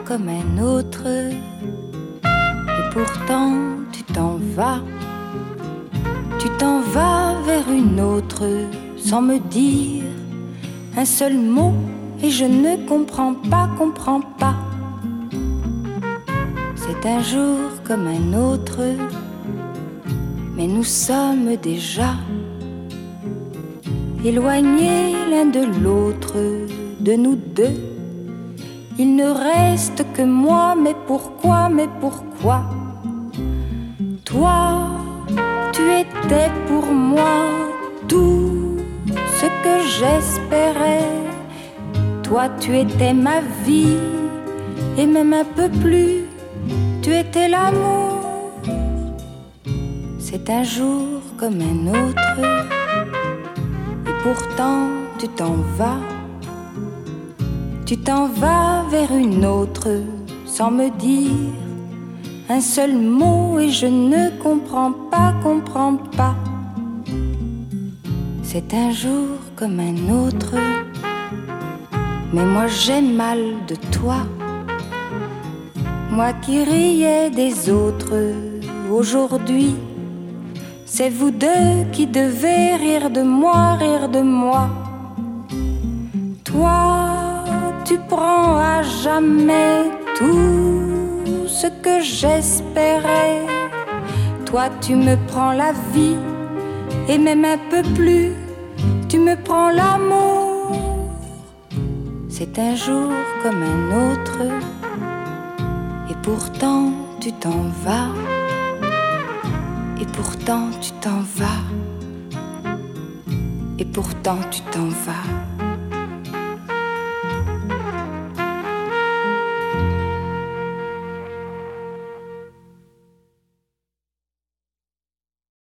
comme un autre, et pourtant tu t'en vas. Tu t'en vas vers une autre sans me dire un seul mot, et je ne comprends pas, comprends pas. C'est un jour comme un autre, mais nous sommes déjà éloignés l'un de l'autre, de nous deux. Il ne reste que moi, mais pourquoi, mais pourquoi? Toi, tu étais pour moi tout ce que j'espérais. Toi, tu étais ma vie, et même un peu plus, tu étais l'amour. C'est un jour comme un autre, et pourtant tu t'en vas. Tu t'en vas vers une autre sans me dire un seul mot, et je ne comprends pas, comprends pas. C'est un jour comme un autre, mais moi j'ai mal de toi. Moi qui riais des autres, aujourd'hui c'est vous deux qui devez rire de moi, rire de moi. Toi, tu prends à jamais tout ce que j'espérais. Toi, tu me prends la vie, et même un peu plus, tu me prends l'amour. C'est un jour comme un autre, et pourtant tu t'en vas. Et pourtant tu t'en vas. Et pourtant tu t'en vas.